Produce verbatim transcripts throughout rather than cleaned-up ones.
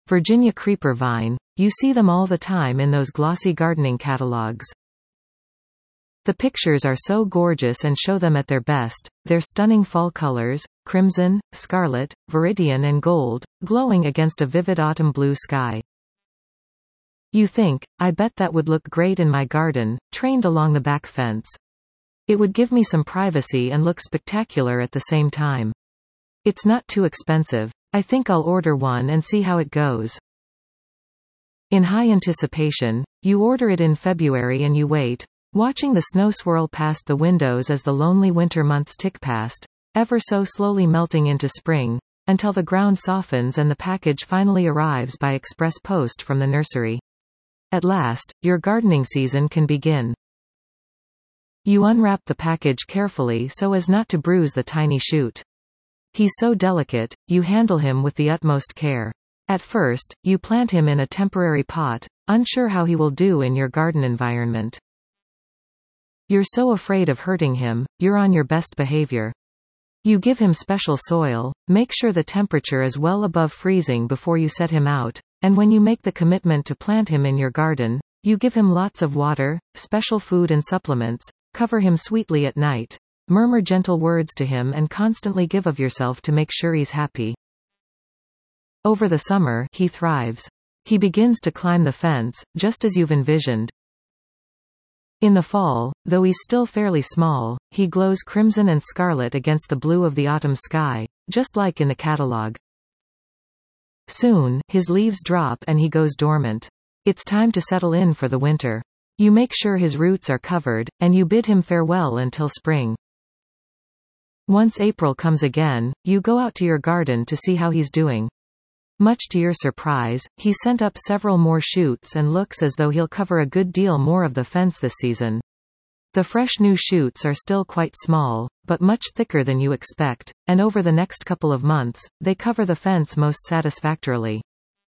Virginia creeper vine. You see them all the time in those glossy gardening catalogs. The pictures are so gorgeous and show them at their best, their stunning fall colors, crimson, scarlet, viridian and gold, glowing against a vivid autumn blue sky. You think, I bet that would look great in my garden, trained along the back fence. It would give me some privacy and look spectacular at the same time. It's not too expensive. I think I'll order one and see how it goes. In high anticipation, you order it in February and you wait, watching the snow swirl past the windows as the lonely winter months tick past, ever so slowly melting into spring, until the ground softens and the package finally arrives by express post from the nursery. At last, your gardening season can begin. You unwrap the package carefully so as not to bruise the tiny shoot. He's so delicate, you handle him with the utmost care. At first, you plant him in a temporary pot, unsure how he will do in your garden environment. You're so afraid of hurting him, you're on your best behavior. You give him special soil, make sure the temperature is well above freezing before you set him out, and when you make the commitment to plant him in your garden, you give him lots of water, special food and supplements, cover him sweetly at night, murmur gentle words to him and constantly give of yourself to make sure he's happy. Over the summer, he thrives. He begins to climb the fence, just as you've envisioned. In the fall, though he's still fairly small, he glows crimson and scarlet against the blue of the autumn sky, just like in the catalog. Soon, his leaves drop and he goes dormant. It's time to settle in for the winter. You make sure his roots are covered, and you bid him farewell until spring. Once April comes again, you go out to your garden to see how he's doing. Much to your surprise, he's sent up several more shoots and looks as though he'll cover a good deal more of the fence this season. The fresh new shoots are still quite small, but much thicker than you expect, and over the next couple of months, they cover the fence most satisfactorily.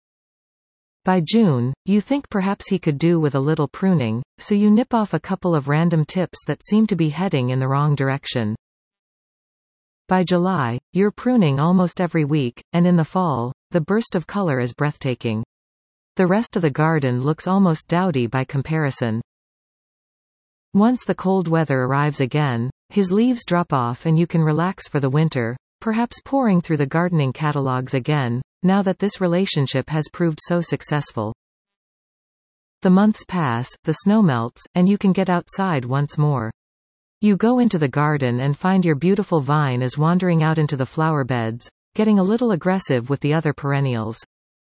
By June, you think perhaps he could do with a little pruning, so you nip off a couple of random tips that seem to be heading in the wrong direction. By July, you're pruning almost every week, and in the fall, the burst of color is breathtaking. The rest of the garden looks almost dowdy by comparison. Once the cold weather arrives again, his leaves drop off and you can relax for the winter, perhaps poring through the gardening catalogs again, now that this relationship has proved so successful. The months pass, the snow melts, and you can get outside once more. You go into the garden and find your beautiful vine is wandering out into the flower beds, getting a little aggressive with the other perennials.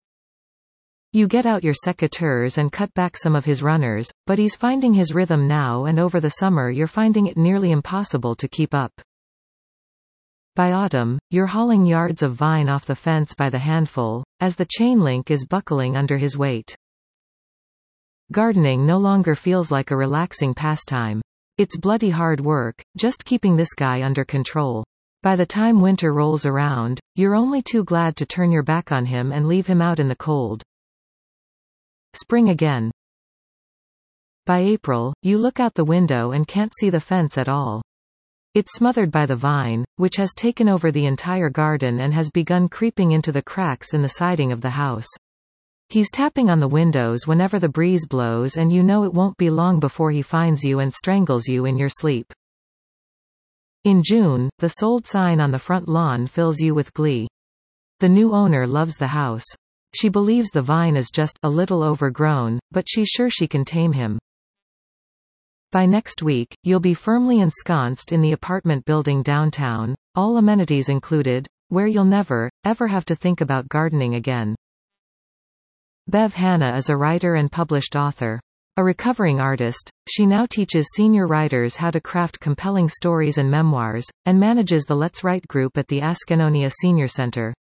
You get out your secateurs and cut back some of his runners, but he's finding his rhythm now, and over the summer you're finding it nearly impossible to keep up. By autumn, you're hauling yards of vine off the fence by the handful, as the chain link is buckling under his weight. Gardening no longer feels like a relaxing pastime. It's bloody hard work, just keeping this guy under control. By the time winter rolls around, you're only too glad to turn your back on him and leave him out in the cold. Spring again. By April, you look out the window and can't see the fence at all. It's smothered by the vine, which has taken over the entire garden and has begun creeping into the cracks in the siding of the house. He's tapping on the windows whenever the breeze blows, and you know it won't be long before he finds you and strangles you in your sleep. In June, the sold sign on the front lawn fills you with glee. The new owner loves the house. She believes the vine is just a little overgrown, but she's sure she can tame him. By next week, you'll be firmly ensconced in the apartment building downtown, all amenities included, where you'll never, ever have to think about gardening again. Bev Hanna is a writer and published author. A recovering artist, she now teaches senior writers how to craft compelling stories and memoirs, and manages the Let's Write group at the Askenonia Senior Center.